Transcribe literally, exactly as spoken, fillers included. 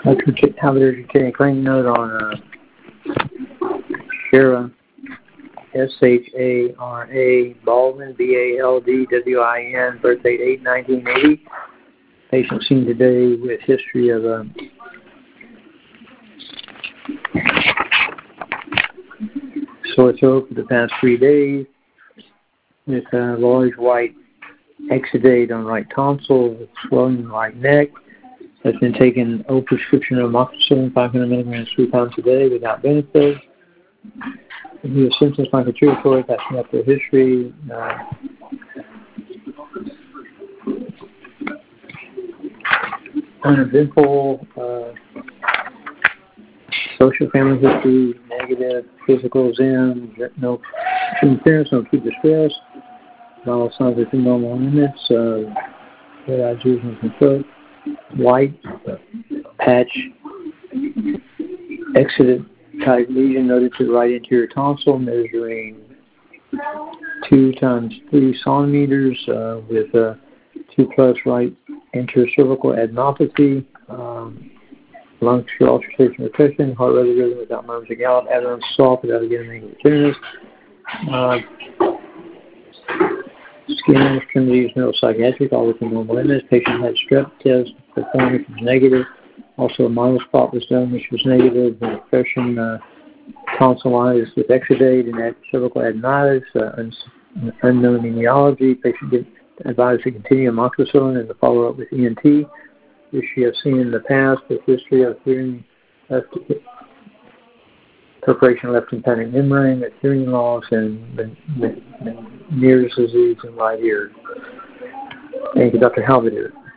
How there's a claim note on uh, Shara, S H A R A, Baldwin, B A L D W I N, birth date eight nineteen eighty. Patient seen today with history of a sore throat for the past three days with a large white exudate on right tonsil, with swelling in the right neck. Has been taking old prescription of amoxicillin, five hundred milligrams, three times a day without benefit. He has symptoms like a territory, passing up their history. Uh, uneventful, uh, social family history, negative, physical Zen, no interference, no acute distress, all signs of normal limits, uh, red eyes, ears, and throat, white, uh, patch, exudate type lesion noted to the right anterior tonsil, measuring two times three centimeters, uh, with uh, two plus right anterior cervical adenopathy, um, lung ulceration repression, heart rate rhythm without murmurs or gallop, abdomen soft without getting any tenderness, uh, skin extremities, neuropsychiatric, all within normal limits. Patient had strep test performed, which was negative. Also, a mild spot was done, which was negative. The depression, uh, tonsillitis with exudate and that cervical adenitis, uh, un- unknown etiology. Patient get advised to continue amoxicillin and to follow up with E N T, which she has seen in the past with history of hearing left, perforation left tympanic membrane, with hearing loss, and Meniere's disease in right ear. Thank you, Doctor Halvedere.